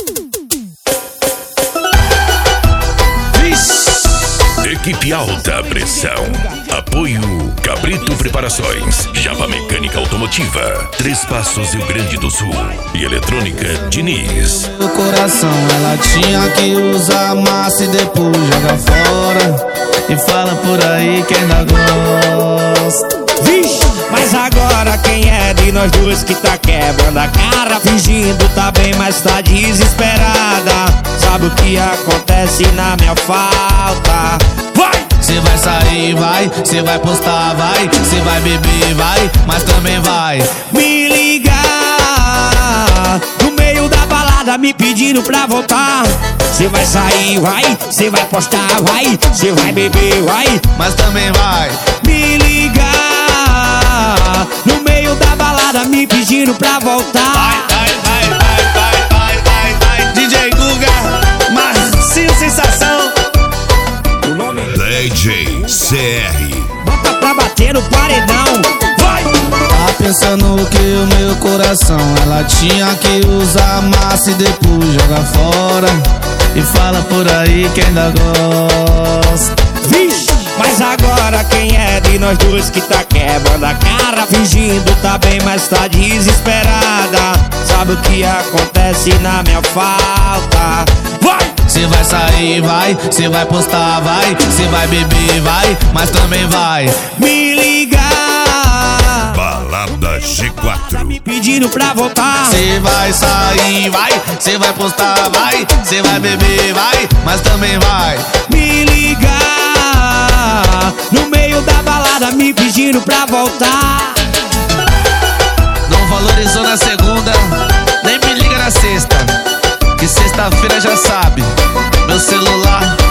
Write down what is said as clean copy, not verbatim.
Equipe Alta Pressão. Apoio Cabrito Preparações, Japa Mecânica Automotiva, Três Passos, Rio Grande do Sul e Eletrônica Diniz. Meu coração, ela tinha que usar massa e depois joga fora. E fala por aí que ainda gosta. Vixe, mas agora quem é de nós dois que tá quebrando a cara? Fingindo tá bem, mas tá desesperada. Sabe o que acontece na minha falta? Vai! Cê vai sair, vai, cê vai postar, vai, cê vai beber, vai, mas também vai me ligar no meio da balada me pedindo pra voltar. Cê vai sair, vai, cê vai postar, vai, cê vai beber, vai, mas também vai me ligar no meio da balada me pedindo pra voltar. Vai, DJ Guga, Marcinho Sensação, DJ CR. Bota pra bater no paredão. Vai! Tá pensando que o meu coração, ela tinha que usar massa e depois joga fora. E fala por aí que ainda gosta. Vixe, mas agora quem é de nós dois que tá quebrando a cara? Fingindo tá bem, mas tá desesperada. Sabe o que acontece na minha falta? Vai! Cê vai sair, vai, cê vai postar, vai, cê vai beber, vai, mas também vai me ligar. Balada G4 me pedindo pra voltar. Cê vai sair, vai, cê vai postar, vai, cê vai beber, vai, mas também vai me ligar no meio da balada me pedindo pra voltar. Não valorizou na segunda, nem me liga na sexta, que sexta-feira já sabe, meu celular